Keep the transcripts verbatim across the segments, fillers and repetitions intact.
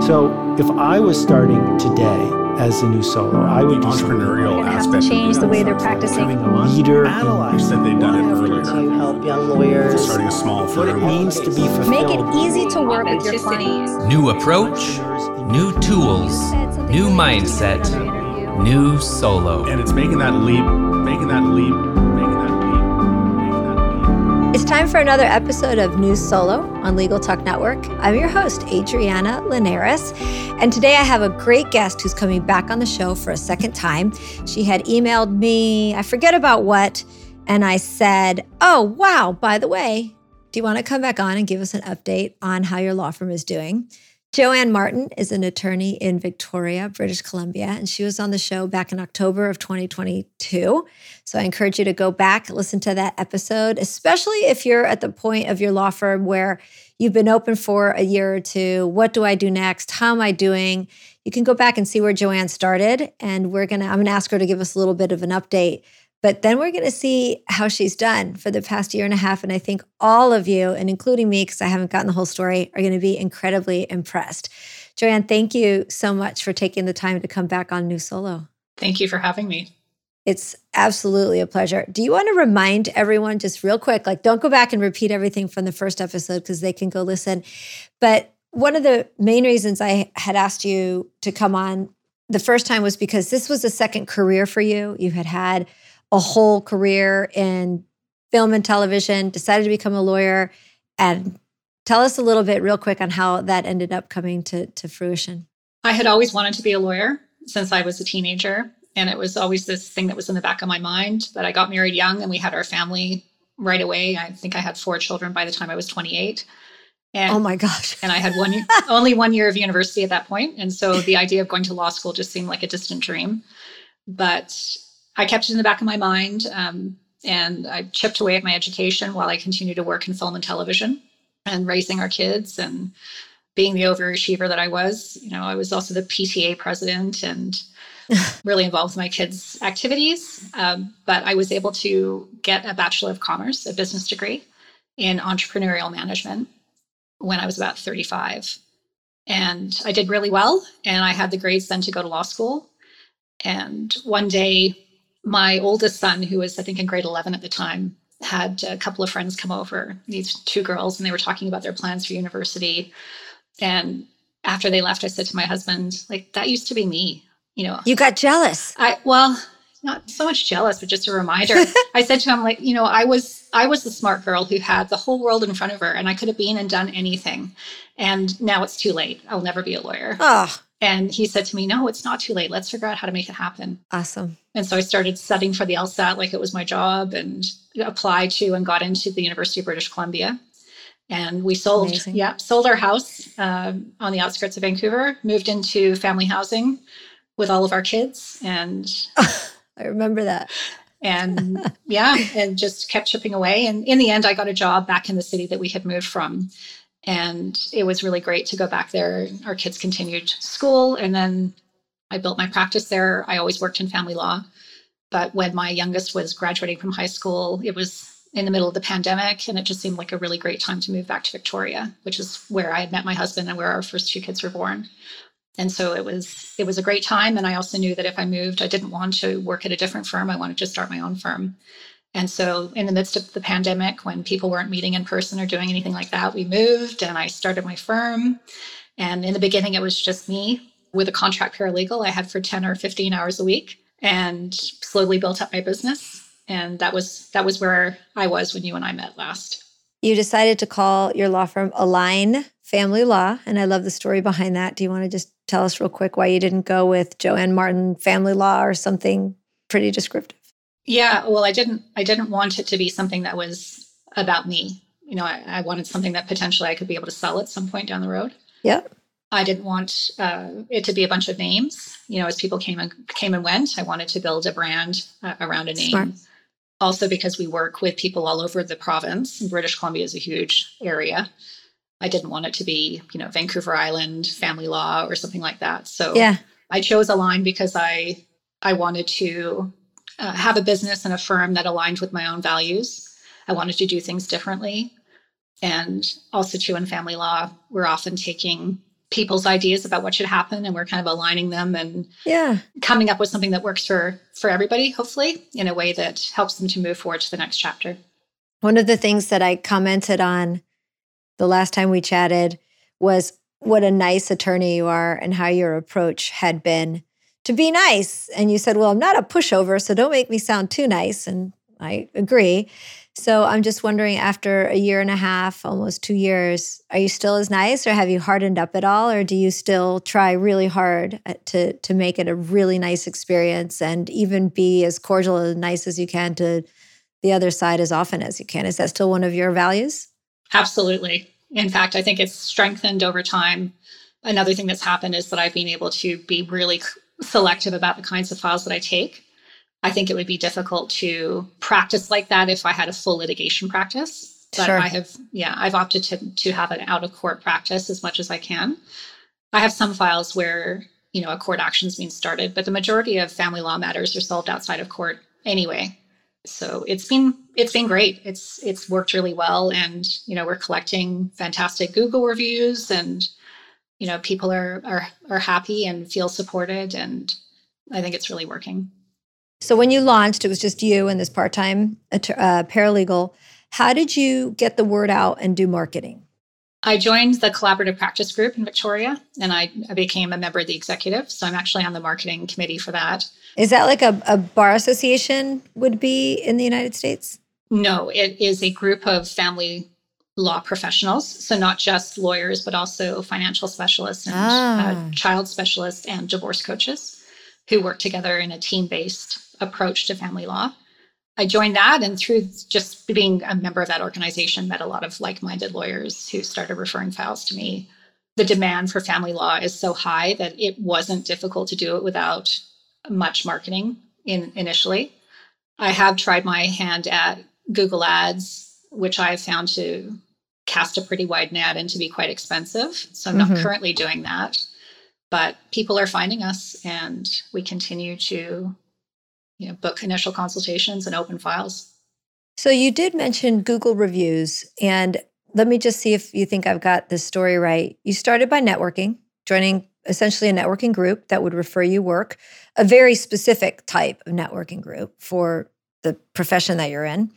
So if I was starting today as a new solo, I would the entrepreneurial aspect. Change the way they're practicing. a leader. You said they've done it earlier. To help young lawyers. Starting a small What it firm. means to be fulfilled. Make it easy to work with your clients. New approach, new tools, new mindset, new solo. And it's making that leap, making that leap, making that leap, making that leap. It's time for another episode of New Solo on Legal Talk Network. I'm your host, Adriana Linares, and today I have a great guest who's coming back on the show for a second time. She had emailed me, I forget about what, and I said, oh, wow, by the way, do you want to come back on and give us an update on how your law firm is doing? Joanne Martin is an attorney in Victoria, British Columbia, and she was on the show back in October of twenty twenty-two. So I encourage you to go back, listen to that episode, especially if you're at the point of your law firm where you've been open for a year or two. What do I do next? How am I doing? You can go back and see where Joanne started, and we're gonna I'm gonna ask her to give us a little bit of an update. But then we're going to see how she's done for the past year and a half. And I think all of you, and including me, because I haven't gotten the whole story, are going to be incredibly impressed. Joanne, thank you so much for taking the time to come back on New Solo. Thank you for having me. It's absolutely a pleasure. Do you want to remind everyone just real quick, like don't go back and repeat everything from the first episode because they can go listen. But one of the main reasons I had asked you to come on the first time was because this was a second career for you. You had had a whole career in film and television, decided to become a lawyer. And tell us a little bit real quick on how that ended up coming to, to fruition. I had always wanted to be a lawyer since I was a teenager. And it was always this thing that was in the back of my mind. But I got married young and we had our family right away. I think I had four children by the time I was twenty-eight. And, oh my gosh. And I had one only one year of university at that point. And so the idea of going to law school just seemed like a distant dream. But I kept it in the back of my mind, um, and I chipped away at my education while I continued to work in film and television and raising our kids and being the overachiever that I was. You know, I was also the P T A president and really involved with my kids' activities. Um, but I was able to get a Bachelor of Commerce, a business degree in entrepreneurial management when I was about thirty-five. And I did really well. And I had the grades then to go to law school. And one day, my oldest son, who was, I think, in grade eleven at the time, had a couple of friends come over, these two girls, and they were talking about their plans for university. And after they left, I said to my husband, like, that used to be me. You know, you got jealous. I, well, not so much jealous, but just a reminder. I said to him, like, you know, I was, I was the smart girl who had the whole world in front of her and I could have been and done anything. And now it's too late. I'll never be a lawyer. Oh. And he said to me, no, it's not too late. Let's figure out how to make it happen. Awesome. And so I started studying for the LSAT like it was my job and applied to and got into the University of British Columbia. And we sold, Amazing. yeah, sold our house um, on the outskirts of Vancouver, moved into family housing with all of our kids. And I remember that. And yeah, and just kept chipping away. And in the end, I got a job back in the city that we had moved from. And it was really great to go back there. Our kids continued school. And then I built my practice there. I always worked in family law. But when my youngest was graduating from high school, it was in the middle of the pandemic. And it just seemed like a really great time to move back to Victoria, which is where I had met my husband and where our first two kids were born. And so it was it was a great time. And I also knew that if I moved, I didn't want to work at a different firm. I wanted to start my own firm. And so in the midst of the pandemic, when people weren't meeting in person or doing anything like that, we moved and I started my firm. And in the beginning, it was just me with a contract paralegal I had for ten or fifteen hours a week and slowly built up my business. And that was that was where I was when you and I met last. You decided to call your law firm Align Family Law. And I love the story behind that. Do you want to just tell us real quick why you didn't go with Joanne Martin Family Law or something pretty descriptive? Yeah, well, I didn't I didn't want it to be something that was about me. You know, I, I wanted something that potentially I could be able to sell at some point down the road. Yep. I didn't want uh, it to be a bunch of names. You know, as people came and came and went, I wanted to build a brand uh, around a name. Smart. Also, because we work with people all over the province, and British Columbia is a huge area. I didn't want it to be, you know, Vancouver Island Family Law or something like that. So yeah. I chose Align because I I wanted to Uh, have a business and a firm that aligned with my own values. I wanted to do things differently. And also too, in family law, we're often taking people's ideas about what should happen, and we're kind of aligning them and Yeah. coming up with something that works for for everybody, hopefully, in a way that helps them to move forward to the next chapter. One of the things that I commented on the last time we chatted was what a nice attorney you are and how your approach had been to be nice. And you said, well, I'm not a pushover, so don't make me sound too nice. And I agree. So I'm just wondering, after a year and a half, almost two years, are you still as nice, or have you hardened up at all? Or do you still try really hard to, to make it a really nice experience and even be as cordial and nice as you can to the other side as often as you can? Is that still one of your values? Absolutely. In fact, I think it's strengthened over time. Another thing that's happened is that I've been able to be really selective about the kinds of files that I take. I think it would be difficult to practice like that if I had a full litigation practice. But Sure. I have, yeah, I've opted to to have an out of court practice as much as I can. I have some files where, you know, a court action's being started, but the majority of family law matters are solved outside of court anyway. So it's been it's been great. It's it's worked really well, and you know, we're collecting fantastic Google reviews, and you know, people are are are happy and feel supported, and I think it's really working. So when you launched, it was just you and this part-time uh, paralegal. How did you get the word out and do marketing? I joined the collaborative practice group in Victoria, and I, I became a member of the executive. So I'm actually on the marketing committee for that. Is that like a, a bar association would be in the United States? No, it is a group of family law professionals. So not just lawyers, but also financial specialists and Ah. uh, child specialists and divorce coaches who work together in a team-based approach to family law. I joined that, and through just being a member of that organization, met a lot of like-minded lawyers who started referring files to me. The demand for family law is so high that it wasn't difficult to do it without much marketing in initially. I have tried my hand at Google Ads, which I have found to cast a pretty wide net and to be quite expensive. So I'm not Mhm. currently doing that, but people are finding us, and we continue to, you know, book initial consultations and open files. So you did mention Google reviews, and let me just see if you think I've got this story right. You started by networking, joining essentially a networking group that would refer you work, a very specific type of networking group for the profession that you're in.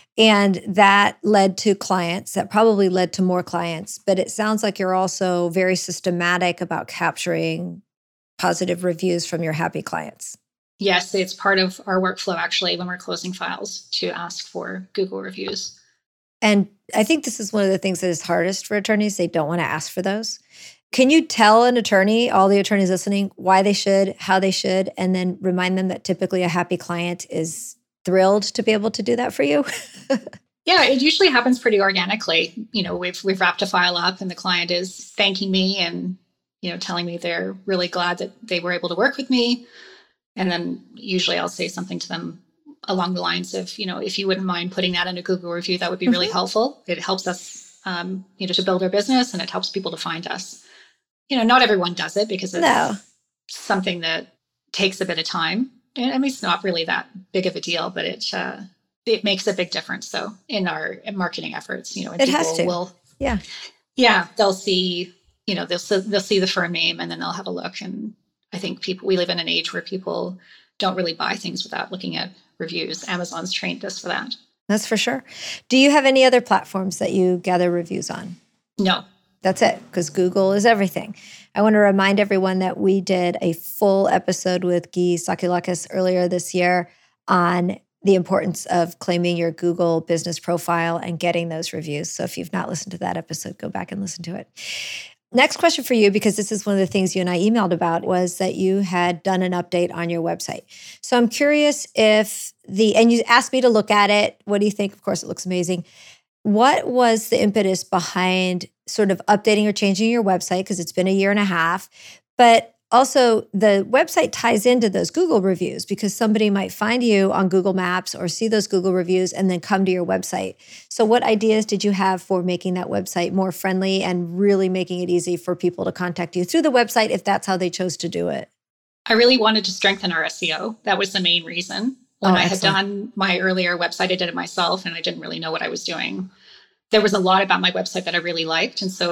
And that led to clients, that probably led to more clients. But it sounds like you're also very systematic about capturing positive reviews from your happy clients. Yes, it's part of our workflow, actually, when we're closing files, to ask for Google reviews. And I think this is one of the things that is hardest for attorneys. They don't want to ask for those. Can you tell an attorney, all the attorneys listening, why they should, how they should, and then remind them that typically a happy client is thrilled to be able to do that for you? Yeah, it usually happens pretty organically. You know, we've we've wrapped a file up, and the client is thanking me and, you know, telling me they're really glad that they were able to work with me. And then usually I'll say something to them along the lines of, you know, if you wouldn't mind putting that in a Google review, that would be really Mhm. helpful. It helps us, um, you know, to build our business, and it helps people to find us. You know, not everyone does it because it's No. something that takes a bit of time. And I mean, it's not really that big of a deal, but it uh, it makes a big difference. So in our marketing efforts, you know, and It people has to. will, Yeah. yeah, they'll see, you know, they'll see, they'll see the firm name, and then they'll have a look. And I think people, we live in an age where people don't really buy things without looking at reviews. Amazon's trained us for that. That's for sure. Do you have any other platforms that you gather reviews on? No. That's it, because Google is everything. I want to remind everyone that we did a full episode with Guy Sakoulakis earlier this year on the importance of claiming your Google business profile and getting those reviews. So if you've not listened to that episode, go back and listen to it. Next question for you, because this is one of the things you and I emailed about, was that you had done an update on your website. So I'm curious if the, and you asked me to look at it. What do you think? Of course, it looks amazing. What was the impetus behind sort of updating or changing your website? Because it's been a year and a half, but also the website ties into those Google reviews, because somebody might find you on Google Maps or see those Google reviews and then come to your website. So what ideas did you have for making that website more friendly and really making it easy for people to contact you through the website if that's how they chose to do it? I really wanted to strengthen our S E O. That was the main reason. When Oh, I had excellent. done my earlier website, I did it myself, and I didn't really know what I was doing. There was a lot about my website that I really liked. And so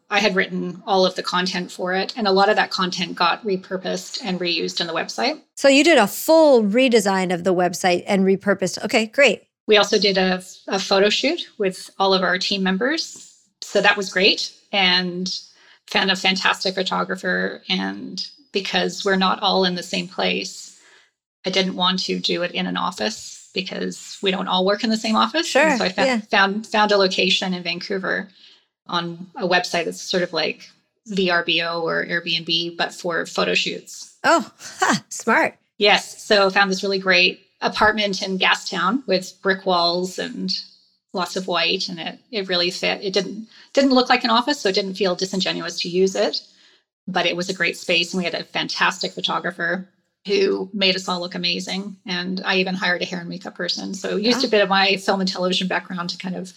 I had written all of the content for it, and a lot of that content got repurposed and reused in the website. So you did a full redesign of the website and repurposed. Okay, great. We also did a, a photo shoot with all of our team members. So that was great, and found a fantastic photographer. And because we're not all in the same place, I didn't want to do it in an office because we don't all work in the same office. Sure. And so I found, yeah. found found a location in Vancouver on a website that's sort of like V R B O or Airbnb, but for photo shoots. Oh, ha, smart. Yes. So found this really great apartment in Gastown with brick walls and lots of white, and it it really fit. It didn't didn't look like an office, so it didn't feel disingenuous to use it, but it was a great space, and we had a fantastic photographer who made us all look amazing. And I even hired a hair and makeup person. So used Wow. a bit of my film and television background to kind of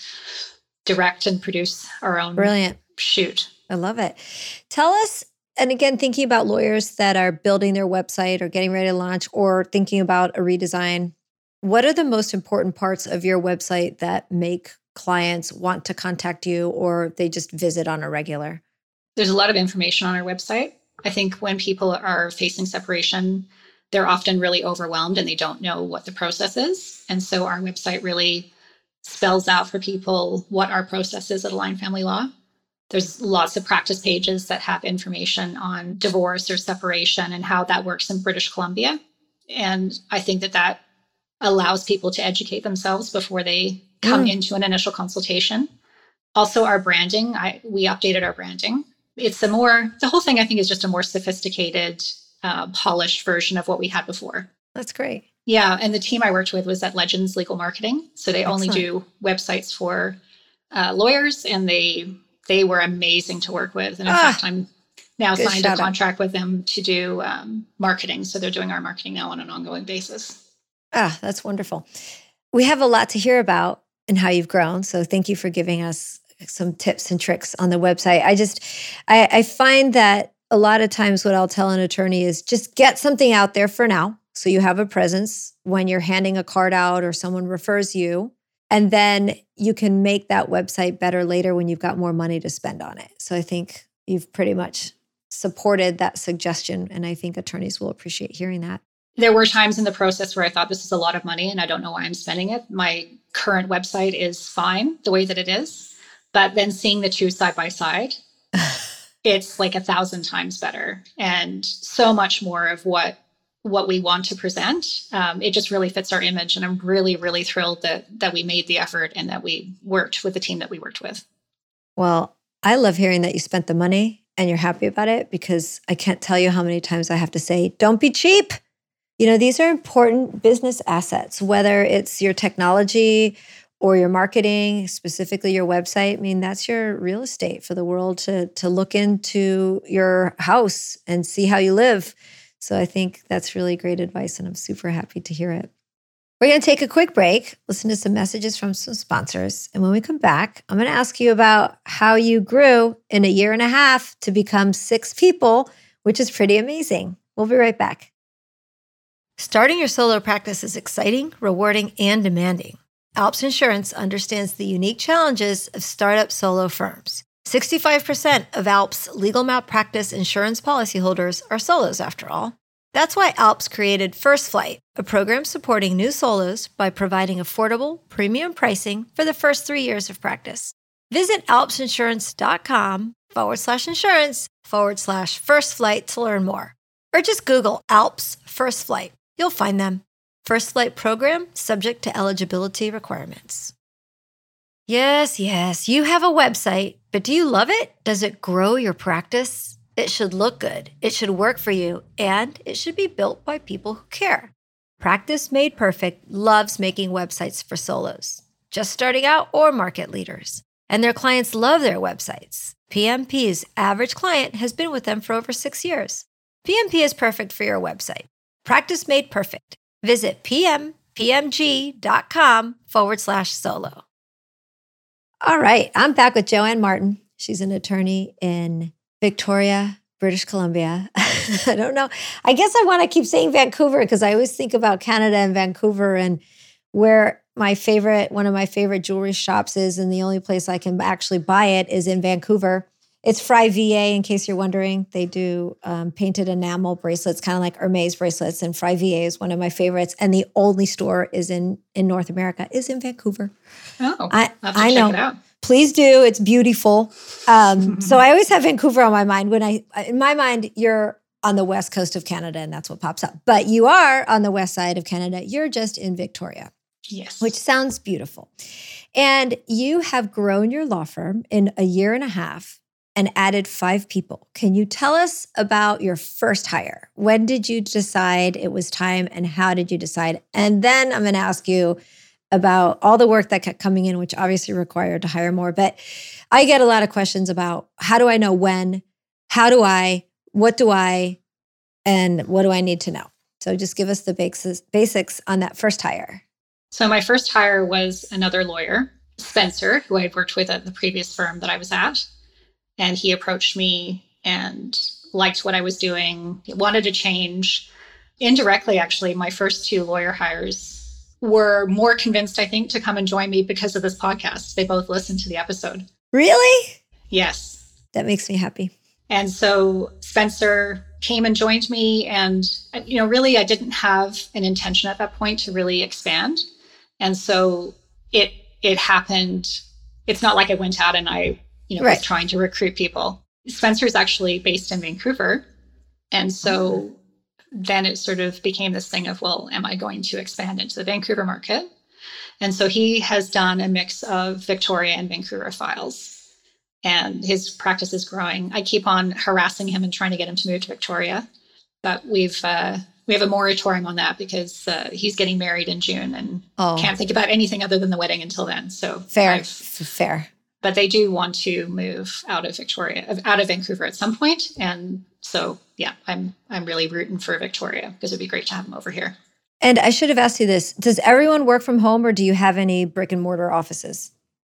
direct and produce our own Brilliant. shoot. I love it. Tell us, and again, thinking about lawyers that are building their website or getting ready to launch or thinking about a redesign, what are the most important parts of your website that make clients want to contact you or they just visit on a regular? There's a lot of information on our website. I think when people are facing separation, they're often really overwhelmed and they don't know what the process is. And so our website really spells out for people what our process is at Align Family Law. There's lots of practice pages that have information on divorce or separation and how that works in British Columbia. And I think that that allows people to educate themselves before they come Mm. into an initial consultation. Also, our branding, I, we updated our branding. It's a more, the whole thing I think is just a more sophisticated, uh, polished version of what we had before. That's great. Yeah. And the team I worked with was at Legends Legal Marketing. So they only Excellent. do websites for uh, lawyers, and they they were amazing to work with. And in Ah, fact, I'm now good signed a shout out. contract with them to do um, marketing. So they're doing our marketing now on an ongoing basis. Ah, that's wonderful. We have a lot to hear about and how you've grown. So thank you for giving us some tips and tricks on the website. I just, I, I find that a lot of times what I'll tell an attorney is just get something out there for now. So you have a presence when you're handing a card out or someone refers you. And then you can make that website better later when you've got more money to spend on it. So I think you've pretty much supported that suggestion. And I think attorneys will appreciate hearing that. There were times in the process where I thought this is a lot of money and I don't know why I'm spending it. My current website is fine the way that it is. But then seeing the two side by side, it's like a thousand times better and so much more of what what we want to present. Um, it just really fits our image. And I'm really, really thrilled that that we made the effort and that we worked with the team that we worked with. Well, I love hearing that you spent the money and you're happy about it, because I can't tell you how many times I have to say, don't be cheap. You know, these are important business assets, whether it's your technology or your marketing, specifically your website. I mean, that's your real estate for the world to, to look into your house and see how you live. So I think that's really great advice, and I'm super happy to hear it. We're going to take a quick break, listen to some messages from some sponsors. And when we come back, I'm going to ask you about how you grew in a year and a half to become six people, which is pretty amazing. We'll be right back. Starting your solo practice is exciting, rewarding, and demanding. Alps Insurance understands the unique challenges of startup solo firms. sixty-five percent of Alps legal malpractice insurance policyholders are solos, after all. That's why Alps created First Flight, a program supporting new solos by providing affordable, premium pricing for the first three years of practice. Visit alpsinsurance.com forward slash insurance forward slash first flight to learn more. Or just Google Alps First Flight. You'll find them. First Flight program subject to eligibility requirements. Yes, yes, you have a website, but do you love it? Does it grow your practice? It should look good, it should work for you, and it should be built by people who care. Practice Made Perfect loves making websites for solos, just starting out or market leaders. And their clients love their websites. P M P's average client has been with them for over six years. P M P is perfect for your website. Practice Made Perfect. Visit pmpmg.com forward slash solo. All right, I'm back with Joanne Martin. She's an attorney in Victoria, British Columbia. I don't know. I guess I want to keep saying Vancouver because I always think about Canada and Vancouver and where my favorite, one of my favorite jewelry shops is, and the only place I can actually buy it is in Vancouver. It's Fry V A, in case you're wondering. They do um, painted enamel bracelets, kind of like Hermes bracelets. And Fry V A is one of my favorites. And the only store is in, in North America, is in Vancouver. Oh, I, I'll have to I check know. it out. Please do. It's beautiful. Um, so I always have Vancouver on my mind. When I, in my mind, you're on the west coast of Canada, and that's what pops up. But you are on the west side of Canada. You're just in Victoria. Yes. Which sounds beautiful. And you have grown your law firm in a year and a half and added five people. Can you tell us about your first hire? When did you decide it was time, and how did you decide? And then I'm going to ask you about all the work that kept coming in, which obviously required to hire more. But I get a lot of questions about, how do I know when? How do I? What do I? And what do I need to know? So just give us the basics, basics on that first hire. So my first hire was another lawyer, Spencer, who I had worked with at the previous firm that I was at. And he approached me and liked what I was doing, he wanted to change. Indirectly, actually, my first two lawyer hires were more convinced, I think, to come and join me because of this podcast. They both listened to the episode. Really? Yes. That makes me happy. And so Spencer came and joined me. And, you know, really, I didn't have an intention at that point to really expand. And so it it happened. It's not like I went out and I, you know, right. was trying to recruit people. Spencer's actually based in Vancouver. And so mm-hmm. then it sort of became this thing of, well, am I going to expand into the Vancouver market? And so he has done a mix of Victoria and Vancouver files. And his practice is growing. I keep on harassing him and trying to get him to move to Victoria. But we've uh, we have a moratorium on that because uh, he's getting married in June and oh. can't think about anything other than the wedding until then. So fair, I've, fair. But they do want to move out of Victoria, out of Vancouver at some point. And so, yeah, I'm I'm really rooting for Victoria because it'd be great to have him over here. And I should have asked you this. Does everyone work from home, or do you have any brick and mortar offices?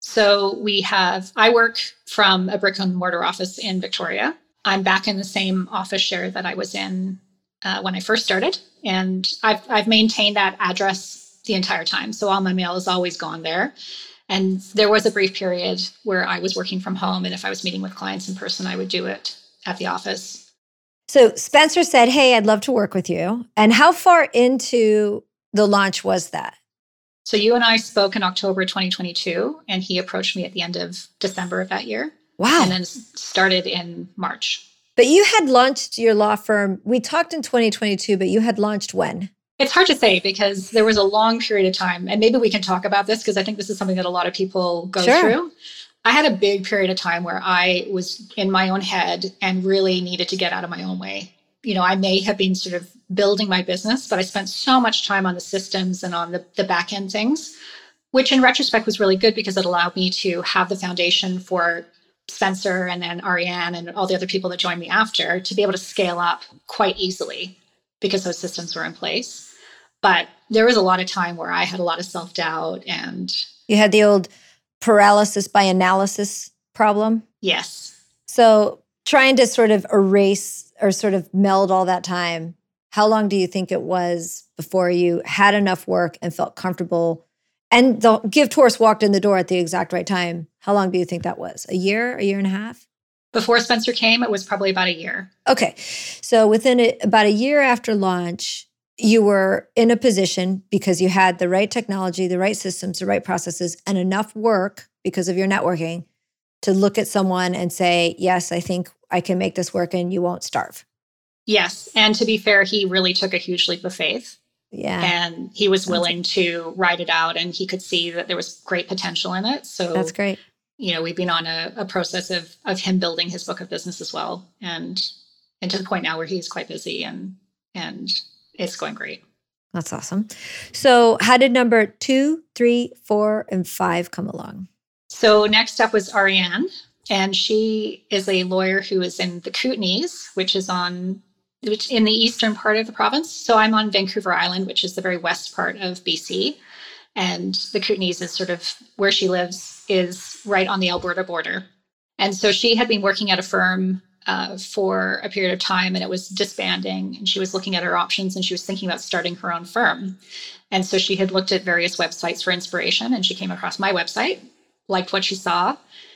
So we have, I work from a brick and mortar office in Victoria. I'm back in the same office share that I was in uh, when I first started. And I've I've maintained that address the entire time. So all my mail has always gone there. And there was a brief period where I was working from home. And if I was meeting with clients in person, I would do it at the office. So Spencer said, hey, I'd love to work with you. And how far into the launch was that? So you and I spoke in October twenty twenty-two, and he approached me at the end of December of that year. Wow. And then started in March. But you had launched your law firm. We talked in twenty twenty-two, but you had launched when? It's hard to say because there was a long period of time, and maybe we can talk about this because I think this is something that a lot of people go sure. through. I had a big period of time where I was in my own head and really needed to get out of my own way. You know, I may have been sort of building my business, but I spent so much time on the systems and on the, the back end things, which in retrospect was really good because it allowed me to have the foundation for Spencer and then Ariane and all the other people that joined me after to be able to scale up quite easily because those systems were in place. But there was a lot of time where I had a lot of self-doubt and... You had the old paralysis by analysis problem? Yes. So trying to sort of erase or sort of meld all that time, how long do you think it was before you had enough work and felt comfortable? And the GiveTours walked in the door at the exact right time. How long do you think that was? A year, a year and a half? Before Spencer came, it was probably about a year. Okay. So within a, about a year after launch, you were in a position because you had the right technology, the right systems, the right processes, and enough work because of your networking to look at someone and say, yes, I think I can make this work and you won't starve. Yes. And to be fair, he really took a huge leap of faith. Yeah. And he was willing to ride it out and he could see that there was great potential in it. So that's great. You know, we've been on a, a process of of him building his book of business as well. And and to the point now where he's quite busy and and it's going great. That's awesome. So how did number two, three, four, and five come along? So next up was Ariane. And she is a lawyer who is in the Kootenays, which is on which in the eastern part of the province. So I'm on Vancouver Island, which is the very west part of B C. And the Kootenays is sort of where she lives, is right on the Alberta border. And so she had been working at a firm uh, for a period of time and it was disbanding. And she was looking at her options and she was thinking about starting her own firm. And so she had looked at various websites for inspiration and she came across my website, liked what she saw,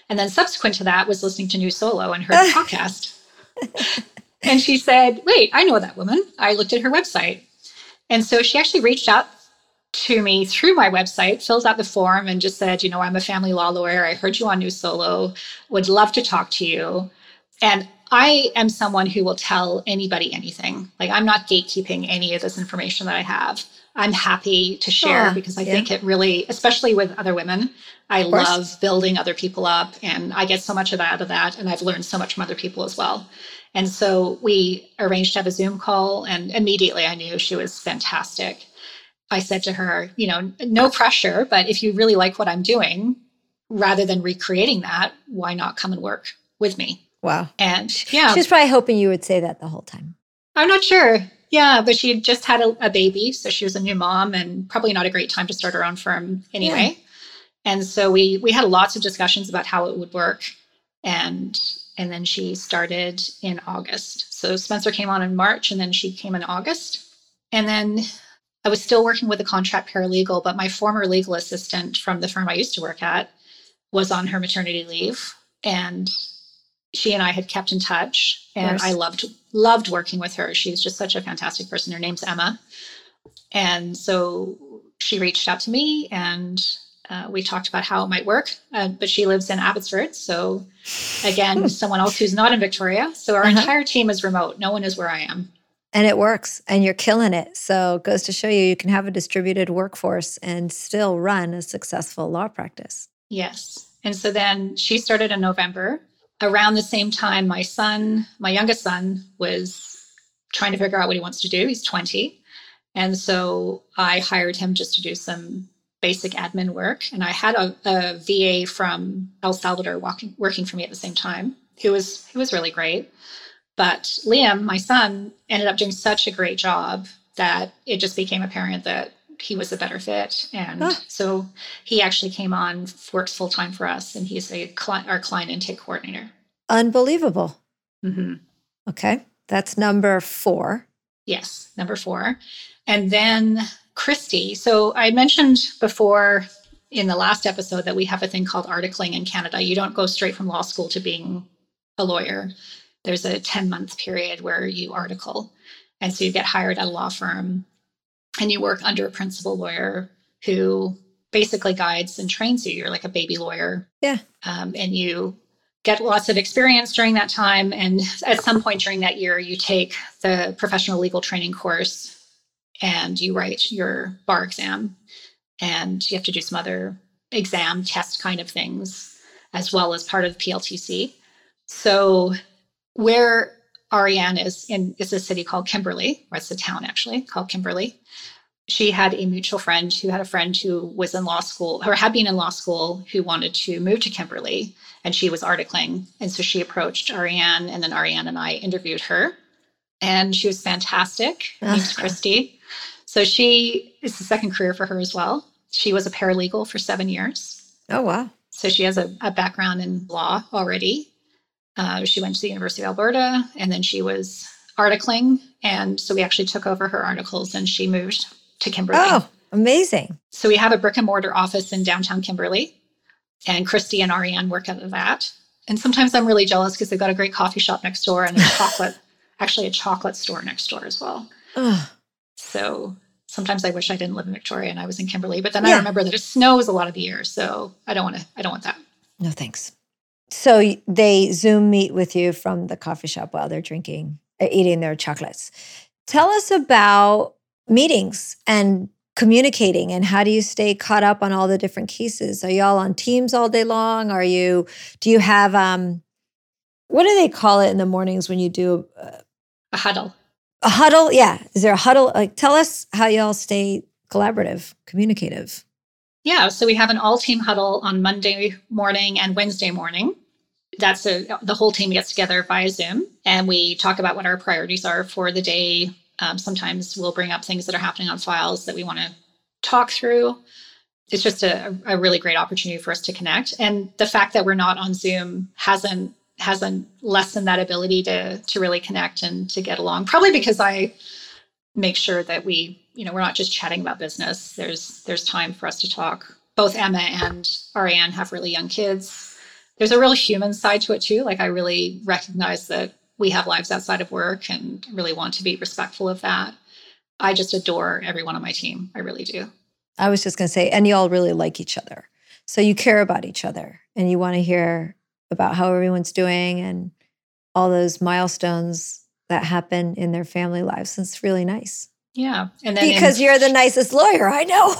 And then subsequent to that was listening to New Solo and heard the podcast. And she said, wait, I know that woman. I looked at her website. And so she actually reached out to me through my website, filled out the form and just said, you know, I'm a family law lawyer. I heard you on New Solo, would love to talk to you. And I am someone who will tell anybody anything. Like, I'm not gatekeeping any of this information that I have. I'm happy to share yeah, because I yeah. think it really, especially with other women, I love building other people up, and I get so much of that out of that. And I've learned so much from other people as well. And so we arranged to have a Zoom call, and immediately I knew she was fantastic. I said to her, you know, no pressure, but if you really like what I'm doing, rather than recreating that, why not come and work with me? Wow. And yeah. She was probably hoping you would say that the whole time. I'm not sure. Yeah, but she had just had a, a baby, so she was a new mom, and probably not a great time to start her own firm anyway. Yeah. And so we we had lots of discussions about how it would work. And and then she started in August. So Spencer came on in March, and then she came in August. And then I was still working with a contract paralegal, but my former legal assistant from the firm I used to work at was on her maternity leave. And she and I had kept in touch, and I loved loved working with her. She's just such a fantastic person. Her name's Emma. And so she reached out to me, and uh, we talked about how it might work. Uh, but she lives in Abbotsford. So again, someone else who's not in Victoria. So our uh-huh. entire team is remote. No one is where I am. And it works, and you're killing it. So it goes to show you, you can have a distributed workforce and still run a successful law practice. Yes. And so then she started in November. Around the same time, my son, my youngest son, was trying to figure out what he wants to do. He's twenty. And so I hired him just to do some basic admin work. And I had a, a V A from El Salvador walking, working for me at the same time, who was, who was really great. But Liam, my son, ended up doing such a great job that it just became apparent that he was a better fit. And huh. so he actually came on, works full time for us, and he's a cli- our client intake coordinator. Unbelievable. Mm-hmm. Okay. That's number four. Yes, number four. And then Christy. So I mentioned before in the last episode that we have a thing called articling in Canada. You don't go straight from law school to being a lawyer. There's a ten-month period where you article. And so you get hired at a law firm, and you work under a principal lawyer who basically guides and trains you. You're like a baby lawyer. Yeah. Um, and you get lots of experience during that time. And at some point during that year, you take the professional legal training course, and you write your bar exam. And you have to do some other exam test kind of things, as well as part of the P L T C. So where Ariane is in is a city called Kimberley, or it's a town actually called Kimberley. She had a mutual friend who had a friend who was in law school, or had been in law school, who wanted to move to Kimberley, and she was articling. And so she approached Ariane, and then Ariane and I interviewed her, and she was fantastic. Her name's Christy. So she is the second career for her as well. She was a paralegal for seven years. Oh, wow. So she has a, a background in law already. Uh, she went to the University of Alberta, and then she was articling. And so we actually took over her articles, and she moved to Kimberley. Oh, amazing. So we have a brick and mortar office in downtown Kimberley, and Christy and Ariane work out of that. And sometimes I'm really jealous because they've got a great coffee shop next door and a chocolate, actually a chocolate store next door as well. Oh. So sometimes I wish I didn't live in Victoria and I was in Kimberley, but then yeah. I remember that it snows a lot of the year. So I don't want to, I don't want that. No, thanks. So they Zoom meet with you from the coffee shop while they're drinking, uh, eating their chocolates. Tell us about meetings and communicating, and how do you stay caught up on all the different cases? Are y'all on Teams all day long? Are you, do you have, um, what do they call it in the mornings when you do uh, a huddle? A huddle? Yeah. Is there a huddle? Like, tell us how y'all stay collaborative, communicative. Yeah. So we have an all team huddle on Monday morning and Wednesday morning. That's a, the whole team gets together via Zoom, and we talk about what our priorities are for the day. Um, sometimes we'll bring up things that are happening on files that we want to talk through. It's just a, a really great opportunity for us to connect. And the fact that we're not on Zoom hasn't hasn't lessened that ability to to really connect and to get along. Probably because I make sure that we, you know, we're not just chatting about business. There's there's time for us to talk. Both Emma and Ariane have really young kids. there's a real human side to it too. Like I really recognize that we have lives outside of work and really want to be respectful of that. I just adore everyone on my team. I really do. I was just going to say, and you all really like each other. So you care about each other and you want to hear about how everyone's doing and all those milestones that happen in their family lives. It's really nice. Yeah. And then because in- you're the nicest lawyer I know.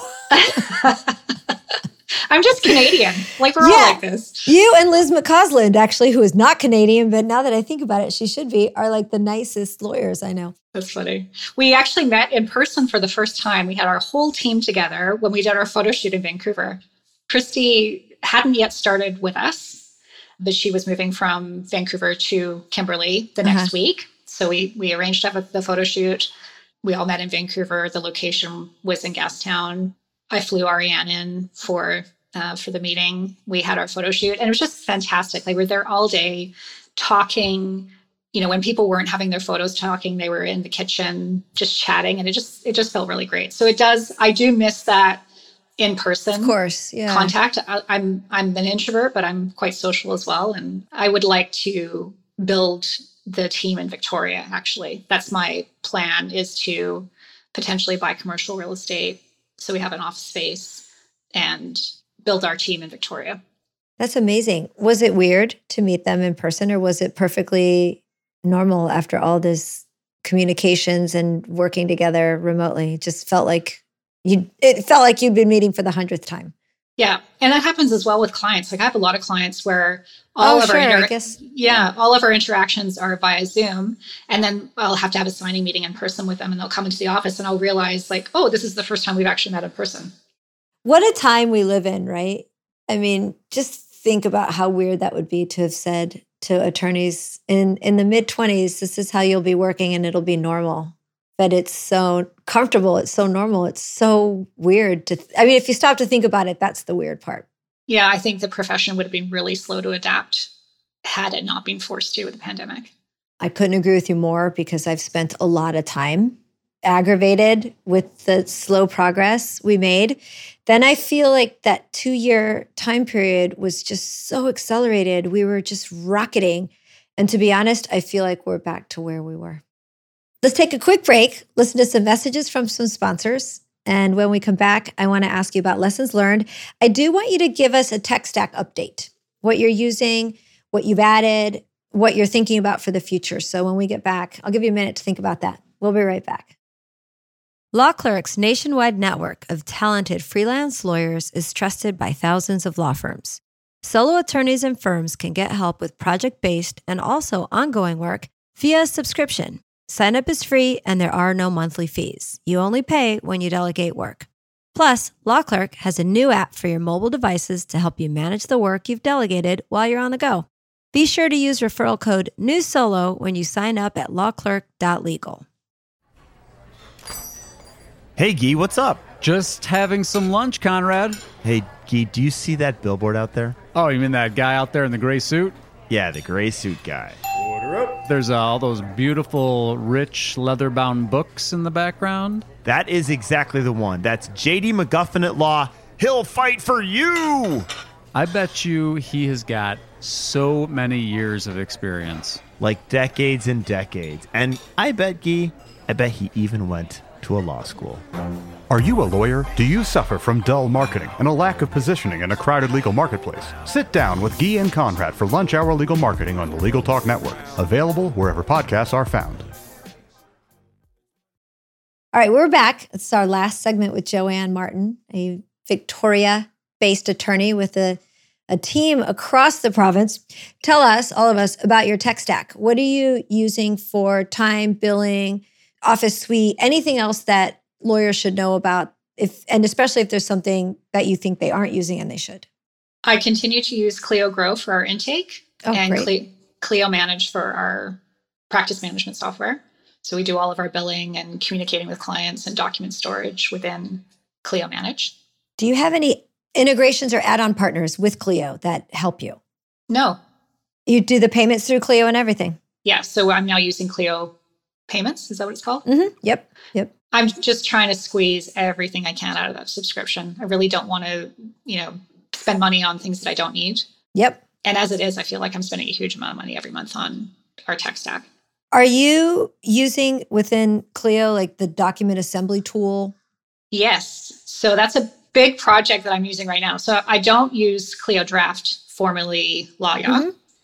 I'm just Canadian. Like we're yeah. all like this. You and Liz McCausland, actually, who is not Canadian, but now that I think about it, she should be, are like the nicest lawyers I know. That's funny. We actually met in person for the first time. We had our whole team together when we did our photo shoot in Vancouver. Christy hadn't yet started with us, but she was moving from Vancouver to Kimberley the next uh-huh. week. So we we arranged to have the photo shoot. We all met in Vancouver. The location was in Gastown. I flew Ariane in for uh, for the meeting. We had our photo shoot, and it was just fantastic. Like we were there all day talking. You know, when people weren't having their photos talking, they were in the kitchen just chatting, and it just it just felt really great. So it does. I do miss that in person, of course, yeah. contact. I, I'm I'm an introvert, but I'm quite social as well, and I would like to build the team in Victoria. Actually, that's my plan: is to potentially buy commercial real estate so we have an office space and build our team in Victoria. That's amazing. Was it weird to meet them in person, or was it perfectly normal after all this communications and working together remotely? It just felt like you. It felt like you'd been meeting for the hundredth time. Yeah, and that happens as well with clients. Like I have a lot of clients where all oh, of sure, our inter- I guess. yeah, all of our interactions are via Zoom, and then I'll have to have a signing meeting in person with them, and they'll come into the office, and I'll realize like, oh, this is the first time we've actually met in person. What a time we live in, right? I mean, just think about how weird that would be to have said to attorneys in in the mid twenties, this is how you'll be working, and it'll be normal. But it's so comfortable. It's so normal. It's so weird to, th- I mean, if you stop to think about it, that's the weird part. Yeah, I think the profession would have been really slow to adapt had it not been forced to with the pandemic. I couldn't agree with you more because I've spent a lot of time aggravated with the slow progress we made. Then I feel like that two-year time period was just so accelerated. We were just rocketing. And to be honest, I feel like we're back to where we were. Let's take a quick break, listen to some messages from some sponsors. And when we come back, I want to ask you about lessons learned. I do want you to give us a tech stack update, what you're using, what you've added, what you're thinking about for the future. So when we get back, I'll give you a minute to think about that. We'll be right back. Law Clerk's nationwide network of talented freelance lawyers is trusted by thousands of law firms. Solo attorneys and firms can get help with project-based and also ongoing work via a subscription. Sign up is free and there are no monthly fees. You only pay when you delegate work. Plus, Law Clerk has a new app for your mobile devices to help you manage the work you've delegated while you're on the go. Be sure to use referral code NEWSOLO when you sign up at law clerk dot legal. Hey, Guy, what's up? Just having some lunch, Conrad. Hey, Guy, do you see that billboard out there? Oh, you mean that guy out there in the gray suit? Yeah, the gray suit guy. Order up. There's uh, all those beautiful, rich, leather-bound books in the background. That is exactly the one. That's J D McGuffin at Law. He'll fight for you! I bet you he has got so many years of experience. Like decades and decades. And I bet, Guy, I bet he even went to a law school. Are you a lawyer? Do you suffer from dull marketing and a lack of positioning in a crowded legal marketplace? Sit down with Guy and Conrad for Lunch Hour Legal Marketing on the Legal Talk Network. Available wherever podcasts are found. All right, we're back. It's our last segment with Joanne Martin, a Victoria-based attorney with a, a team across the province. Tell us, all of us, about your tech stack. What are you using for time, billing, Office Suite, anything else that lawyers should know about, if and especially if there's something that you think they aren't using and they should? I continue to use Clio Grow for our intake oh, and great. Clio Manage for our practice management software. So we do all of our billing and communicating with clients and document storage within Clio Manage. Do you have any integrations or add-on partners with Clio that help you? No. You do the payments through Clio and everything? Yeah, so I'm now using Clio Payments. Is that what it's called? Mm-hmm. Yep, yep. I'm just trying to squeeze everything I can out of that subscription. I really don't want to, you know, spend money on things that I don't need. Yep. And as it is, I feel like I'm spending a huge amount of money every month on our tech stack. Are you using within Clio like the document assembly tool? Yes. So that's a big project that I'm using right now. So I don't use Clio Draft, formerly Laya, mm-hmm.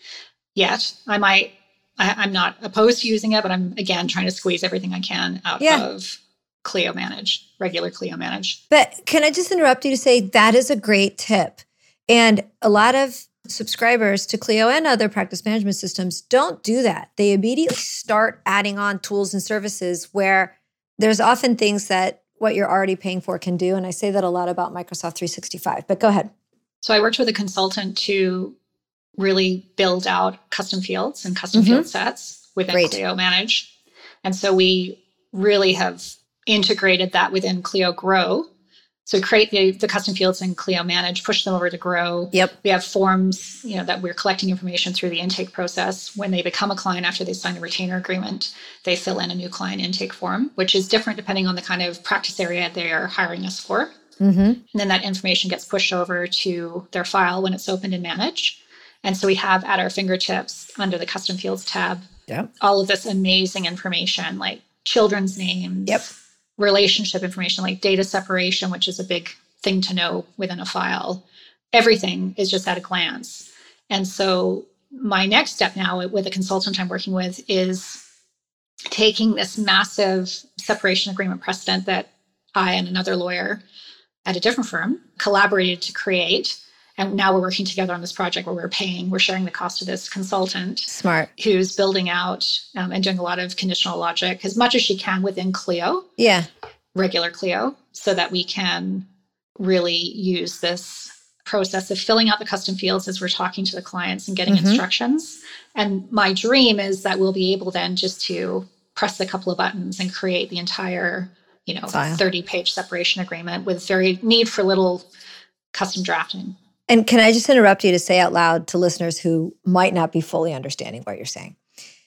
yet. I might, I, I'm not opposed to using it, but I'm, again, trying to squeeze everything I can out yeah. of Clio Manage, regular Clio Manage. But can I just interrupt you to say that is a great tip? And a lot of subscribers to Clio and other practice management systems don't do that. They immediately start adding on tools and services where there's often things that what you're already paying for can do. And I say that a lot about Microsoft three sixty-five, but go ahead. So I worked with a consultant to really build out custom fields and custom mm-hmm. field sets within Great. Clio Manage. And so we really have integrated that within Clio Grow. So create the, the custom fields in Clio Manage, push them over to Grow. Yep. We have forms, you know, that we're collecting information through the intake process. When they become a client after they sign the retainer agreement, they fill in a new client intake form, which is different depending on the kind of practice area they are hiring us for. Mm-hmm. And then that information gets pushed over to their file when it's opened in Manage. And so we have at our fingertips under the custom fields tab, yep. all of this amazing information like children's names. Yep. Relationship information like data separation, which is a big thing to know within a file. Everything is just at a glance. And so my next step now with a consultant I'm working with is taking this massive separation agreement precedent that I and another lawyer at a different firm collaborated to create. And now we're working together on this project where we're paying, we're sharing the cost of this consultant. Smart. Who's building out um, and doing a lot of conditional logic as much as she can within Clio. Yeah. Regular Clio, so that we can really use this process of filling out the custom fields as we're talking to the clients and getting mm-hmm. instructions. And my dream is that we'll be able then just to press a couple of buttons and create the entire, you know, thirty-page separation agreement with very need for little custom drafting. And can I just interrupt you to say out loud to listeners who might not be fully understanding what you're saying?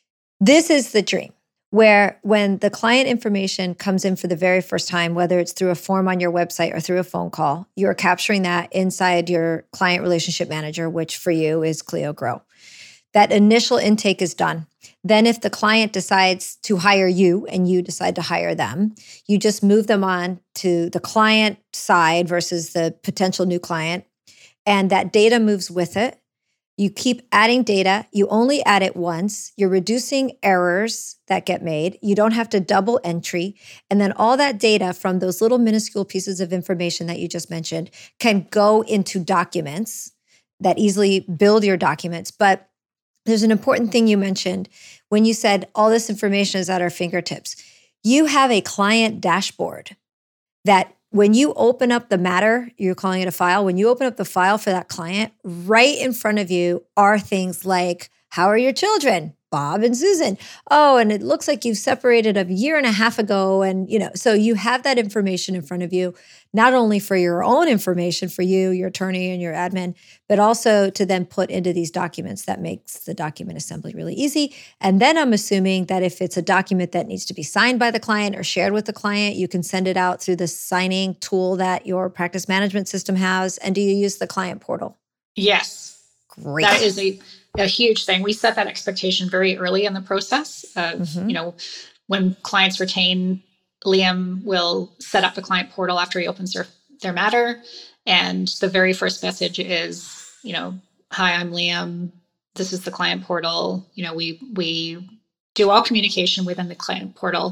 This is the dream, where when the client information comes in for the very first time, whether it's through a form on your website or through a phone call, you're capturing that inside your client relationship manager, which for you is Clio Grow. That initial intake is done. Then if the client decides to hire you and you decide to hire them, you just move them on to the client side versus the potential new client. And that data moves with it. You keep adding data. You only add it once. You're reducing errors that get made. You don't have to double entry. And then all that data from those little minuscule pieces of information that you just mentioned can go into documents that easily build your documents. But there's an important thing you mentioned when you said all this information is at our fingertips. You have a client dashboard that when you open up the matter, you're calling it a file, when you open up the file for that client, right in front of you are things like, how are your children? Bob and Susan. Oh, and it looks like you've separated a year and a half ago. And, you know, so you have that information in front of you, not only for your own information, for you, your attorney and your admin, but also to then put into these documents. That makes the document assembly really easy. And then I'm assuming that if it's a document that needs to be signed by the client or shared with the client, you can send it out through the signing tool that your practice management system has. And do you use the client portal? Yes. Great. That is a a huge thing. We set that expectation very early in the process of, mm-hmm. you know, when clients retain, Liam will set up the client portal after he opens their, their matter. And the very first message is, you know, hi, I'm Liam. This is the client portal. You know, we, we do all communication within the client portal.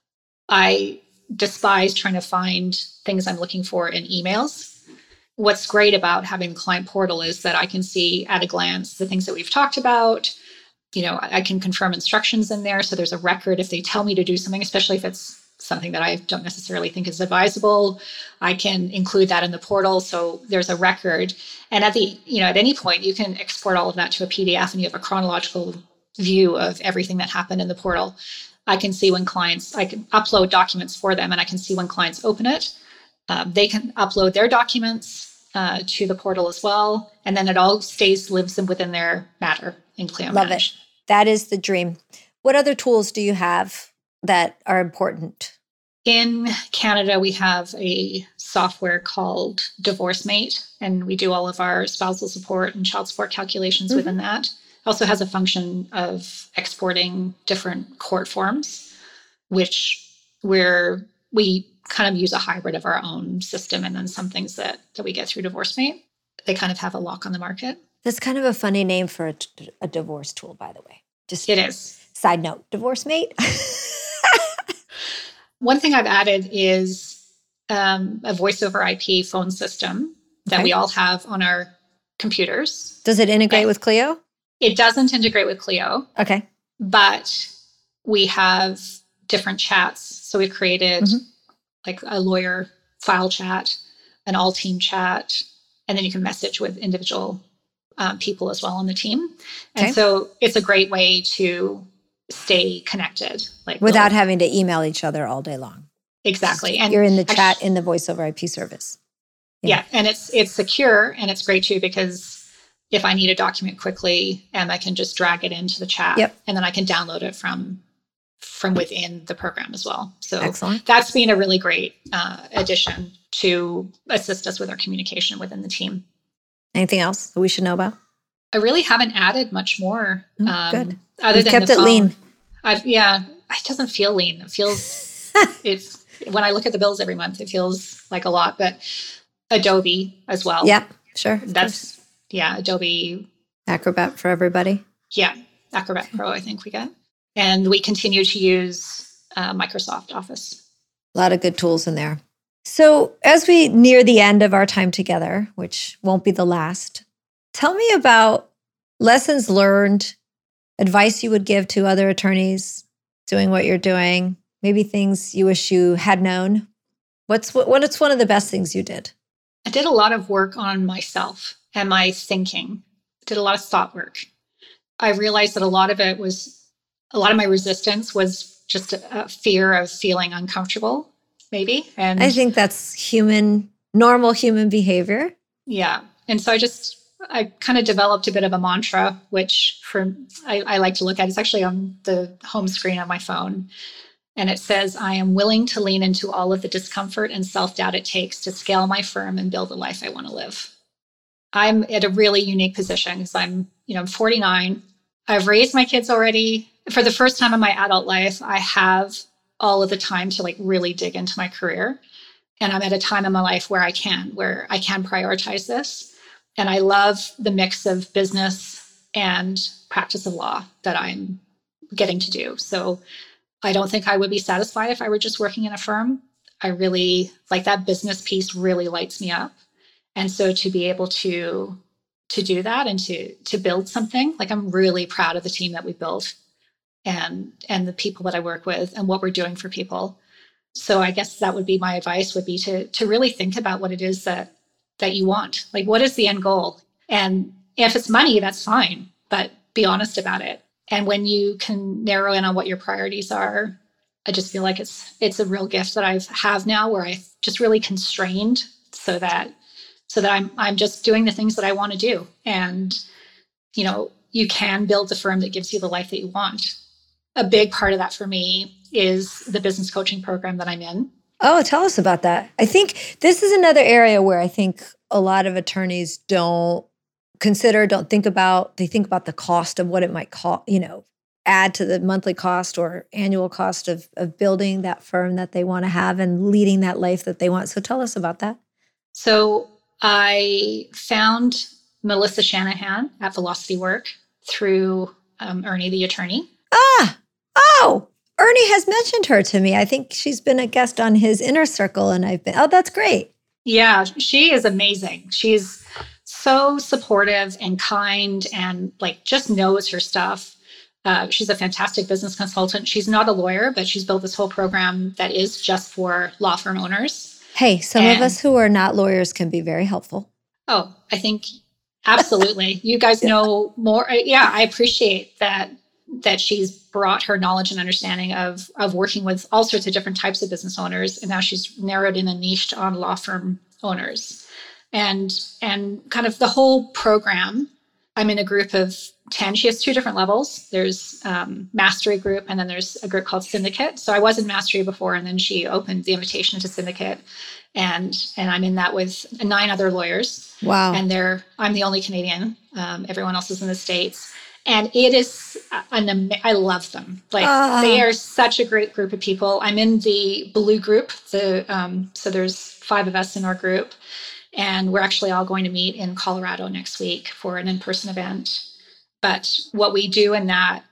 I despise trying to find things I'm looking for in emails. What's great about having the client portal is that I can see at a glance the things that we've talked about. You know, I can confirm instructions in there. So there's a record if they tell me to do something, especially if it's something that I don't necessarily think is advisable. I can include that in the portal. So there's a record. And at the, you know, at any point, you can export all of that to a P D F and you have a chronological view of everything that happened in the portal. I can see when clients, I can upload documents for them and I can see when clients open it. Um, they can upload their documents uh, to the portal as well. And then it all stays, lives within their matter in Clio Love Manage. it. That is the dream. What other tools do you have that are important? In Canada, we have a software called DivorceMate, and we do all of our spousal support and child support calculations mm-hmm. within that. It also has a function of exporting different court forms, which we're, we kind of use a hybrid of our own system, and then some things that, that we get through DivorceMate. They kind of have a lock on the market. That's kind of a funny name for a, a divorce tool, by the way. Just it is. Side note, DivorceMate. One thing I've added is um, a voice over I P phone system that okay. we all have on our computers. Does it integrate and with Clio? It doesn't integrate with Clio. Okay. But we have different chats. So we've created mm-hmm. like a lawyer file chat, an all team chat, and then you can message with individual um, people as well on the team. And okay. so it's a great way to stay connected, like without we'll, having to email each other all day long. Exactly. And you're in the actually, chat in the voice over I P service. Yeah. yeah. And it's, it's secure, and it's great too, because if I need a document quickly, and I can just drag it into the chat yep. and then I can download it from, from within the program as well. So excellent. That's been a really great uh, addition to assist us with our communication within the team. Anything else that we should know about? I really haven't added much more. Oh, um, good. Other You've than kept the it phone. lean. I've, yeah, it doesn't feel lean. It feels, it's, when I look at the bills every month, it feels like a lot, but Adobe as well. Yeah, sure. That's, yeah, Adobe. Acrobat for everybody. Yeah, Acrobat Pro, I think we get. And we continue to use uh, Microsoft Office. A lot of good tools in there. So as we near the end of our time together, which won't be the last, tell me about lessons learned, advice you would give to other attorneys doing what you're doing, maybe things you wish you had known. What's what, what's one of the best things you did? I did a lot of work on myself and my thinking. I did a lot of thought work. I realized that a lot of it was, a lot of my resistance was just a, a fear of feeling uncomfortable, maybe. And I think that's human, normal human behavior. Yeah. And so I just, I kind of developed a bit of a mantra, which for I, I like to look at. It's actually on the home screen of my phone. And it says, I am willing to lean into all of the discomfort and self-doubt it takes to scale my firm and build the life I want to live. I'm at a really unique position because I'm, you know, I'm forty-nine. I've raised my kids already. For the first time in my adult life, I have all of the time to like really dig into my career. And I'm at a time in my life where I can, where I can prioritize this. And I love the mix of business and practice of law that I'm getting to do. So I don't think I would be satisfied if I were just working in a firm. I really like that business piece really lights me up. And so to be able to to do that and to to build something, like I'm really proud of the team that we built and and the people that I work with and what we're doing for people. So I guess that would be my advice, would be to to really think about what it is that that you want. Like, what is the end goal? And if it's money, that's fine, but be honest about it. And when you can narrow in on what your priorities are, I just feel like it's it's a real gift that I have now, where I just really constrained so that so that I'm I'm just doing the things that I want to do. And, you know, you can build the firm that gives you the life that you want. A big part of that for me is the business coaching program that I'm in. Oh, tell us about that. I think this is another area where I think a lot of attorneys don't consider, don't think about, they think about the cost of what it might cost, you know, add to the monthly cost or annual cost of, of building that firm that they want to have and leading that life that they want. So tell us about that. So I found Melissa Shanahan at Velocity Work through um, Ernie, the attorney. Ah, oh, Ernie has mentioned her to me. I think she's been a guest on his inner circle, and I've been, oh, that's great. Yeah, she is amazing. She's so supportive and kind and like just knows her stuff. Uh, she's a fantastic business consultant. She's not a lawyer, but she's built this whole program that is just for law firm owners. Hey, some and, of us who are not lawyers can be very helpful. Oh, I think absolutely. You guys know more. Yeah, I appreciate that that she's brought her knowledge and understanding of, of working with all sorts of different types of business owners. And now she's narrowed in a niche on law firm owners. And, and kind of the whole program I'm in a group of ten. She has two different levels. There's um, Mastery group, and then there's a group called Syndicate. So I was in Mastery before, and then she opened the invitation to Syndicate. And and I'm in that with nine other lawyers. Wow. And they're I'm the only Canadian. Um, everyone else is in the States. And it is an I love them. Like uh. they are such a great group of people. I'm in the Blue group. The um, so there's five of us in our group. And we're actually all going to meet in Colorado next week for an in-person event. But what we do in that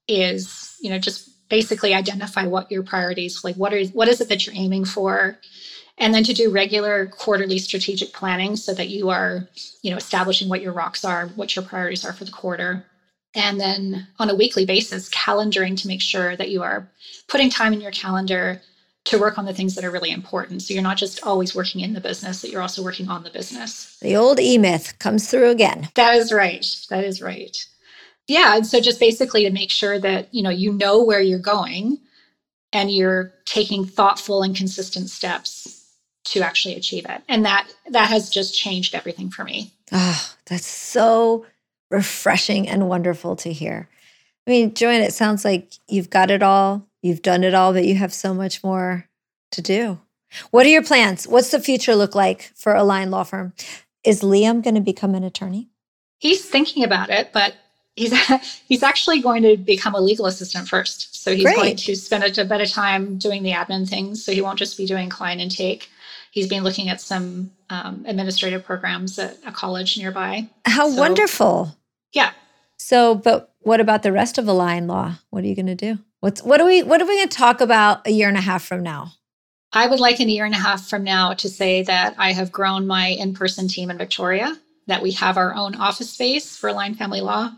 is, you know, just basically identify what your priorities, like what are what is it that you're aiming for? And then to do regular quarterly strategic planning so that you are, you know, establishing what your rocks are, what your priorities are for the quarter. And then on a weekly basis, calendaring to make sure that you are putting time in your calendar to work on the things that are really important. So you're not just always working in the business, that you're also working on the business. The old E-Myth comes through again. That is right. That is right. Yeah. And so just basically to make sure that, you know, you know where you're going and you're taking thoughtful and consistent steps to actually achieve it. And that that has just changed everything for me. Oh, that's so refreshing and wonderful to hear. I mean, Joanne, it sounds like you've got it all. You've done it all, but you have so much more to do. What are your plans? What's the future look like for Align Law Firm? Is Liam going to become an attorney? He's thinking about it, but he's he's actually going to become a legal assistant first. So he's Great. going to spend a bit of time doing the admin things. So he won't just be doing client intake. He's been looking at some um, administrative programs at a college nearby. How so, wonderful. Yeah. So, but what about the rest of Align Law? What are you going to do? What's what are we what are we going to talk about a year and a half from now? I would like in a year and a half from now to say that I have grown my in-person team in Victoria, that we have our own office space for Align Family Law,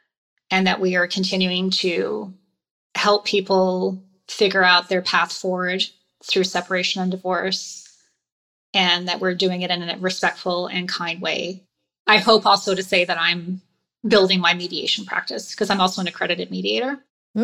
and that we are continuing to help people figure out their path forward through separation and divorce, and that we're doing it in a respectful and kind way. I hope also to say that I'm building my mediation practice because I'm also an accredited mediator.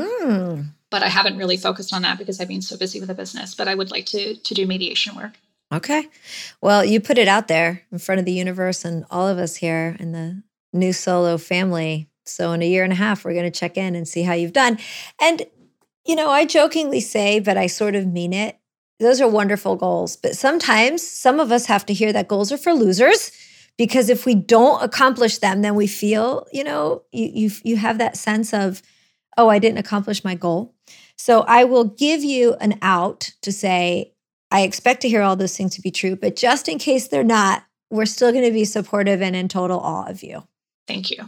Mm. But I haven't really focused on that because I've been so busy with the business. But I would like to to do mediation work. Okay. Well, you put it out there in front of the universe and all of us here in the New Solo family. So in a year and a half, we're going to check in and see how you've done. And, you know, I jokingly say, but I sort of mean it. Those are wonderful goals. But sometimes some of us have to hear that goals are for losers. Because if we don't accomplish them, then we feel, you know, you you you have that sense of, oh, I didn't accomplish my goal. So I will give you an out to say, I expect to hear all those things to be true, but just in case they're not, we're still going to be supportive and in total awe of you. Thank you.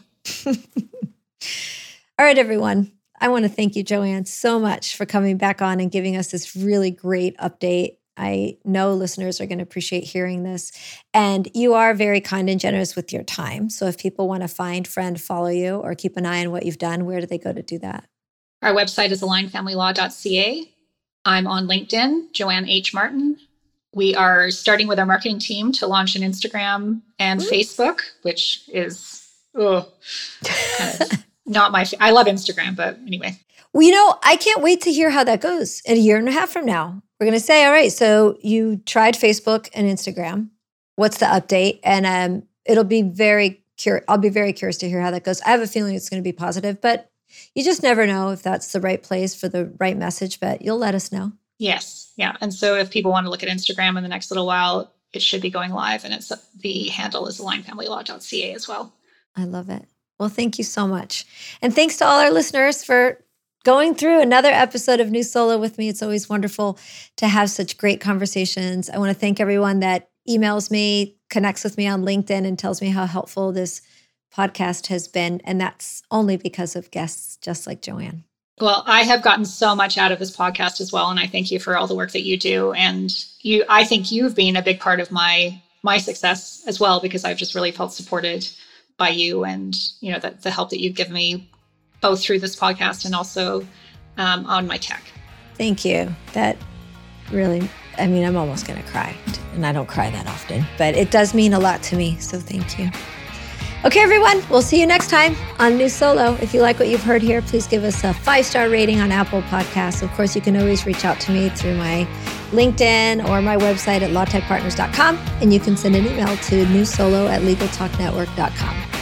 All right, everyone. I want to thank you, Joanne, so much for coming back on and giving us this really great update. I know listeners are going to appreciate hearing this. And you are very kind and generous with your time. So if people want to find, friend, follow you, or keep an eye on what you've done, where do they go to do that? Our website is align family law dot c a. I'm on LinkedIn, Joanne H. Martin. We are starting with our marketing team to launch an Instagram and mm. Facebook, which is oh, kind of not my fa- I love Instagram, but anyway. Well, you know, I can't wait to hear how that goes in a year and a half from now. We're going to say, all right, so you tried Facebook and Instagram. What's the update? And um, it'll be very curious. I'll be very curious to hear how that goes. I have a feeling it's going to be positive, but you just never know if that's the right place for the right message, but you'll let us know. Yes. Yeah. And so if people want to look at Instagram in the next little while, it should be going live. And it's the handle is align family law dot c a as well. I love it. Well, thank you so much. And thanks to all our listeners for going through another episode of New Solo with me. It's always wonderful to have such great conversations. I want to thank everyone that emails me, connects with me on LinkedIn, and tells me how helpful this podcast has been. And that's only because of guests just like Joanne. Well, I have gotten so much out of this podcast as well. And I thank you for all the work that you do. And you, I think you've been a big part of my my success as well, because I've just really felt supported by you and, you know, the, the help that you've given me both through this podcast and also um, on my tech. Thank you. That really, I mean, I'm almost going to cry, and I don't cry that often, but it does mean a lot to me. So thank you. Okay, everyone, we'll see you next time on New Solo. If you like what you've heard here, please give us a five-star rating on Apple Podcasts. Of course, you can always reach out to me through my LinkedIn or my website at law tech partners dot com, and you can send an email to newsolo at legal talk network dot com.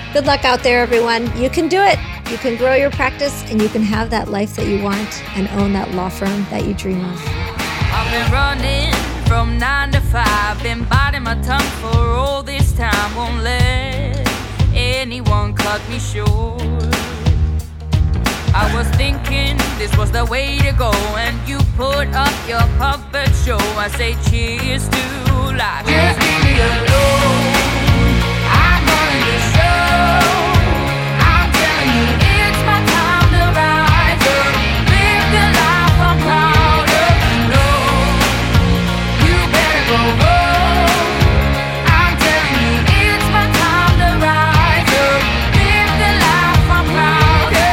Good luck out there, everyone. You can do it. You can grow your practice and you can have that life that you want and own that law firm that you dream of. I've been running from nine to five, been biting my tongue for all this time. Won't let anyone cut me short. I was thinking this was the way to go, and you put up your puppet show. I say cheers to life. Just leave me alone. I'm running the show. I'm telling you, it's my time to rise up. Live the life I'm proud of. No, you better go home. I'm telling you, it's my time to rise up. Live the life I'm proud of.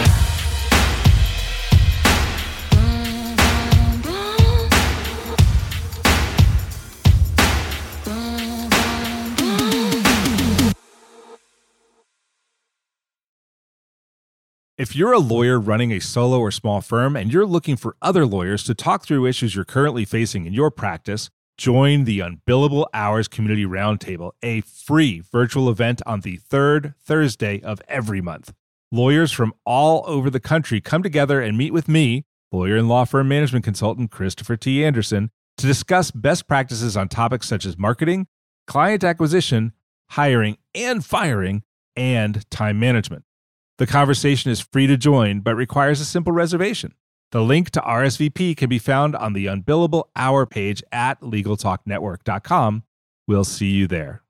If you're a lawyer running a solo or small firm and you're looking for other lawyers to talk through issues you're currently facing in your practice, join the Unbillable Hours Community Roundtable, a free virtual event on the third Thursday of every month. Lawyers from all over the country come together and meet with me, lawyer and law firm management consultant Christopher T. Anderson, to discuss best practices on topics such as marketing, client acquisition, hiring and firing, and time management. The conversation is free to join, but requires a simple reservation. The link to R S V P can be found on the Unbillable Hour page at legal talk network dot com. We'll see you there.